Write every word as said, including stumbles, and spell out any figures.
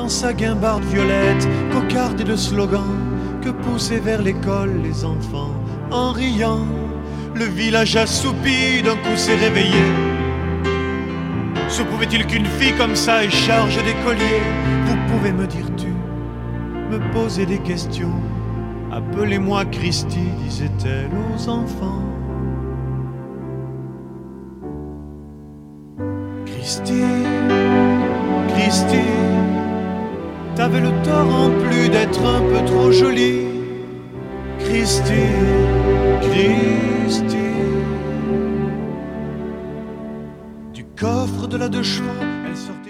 dans sa guimbarde violette, cocarde et de slogans que poussaient vers l'école les enfants. En riant, le village assoupi d'un coup s'est réveillé. Se pouvait-il qu'une fille comme ça ait charge des colliers? Vous pouvez me dire tu, me poser des questions. Appelez-moi Christy, disait-elle aux enfants. Christy, Christy, t'avais le tort en plus d'être un peu trop jolie. Christy, Christy. Du coffre de la deux chevaux, elle sortait.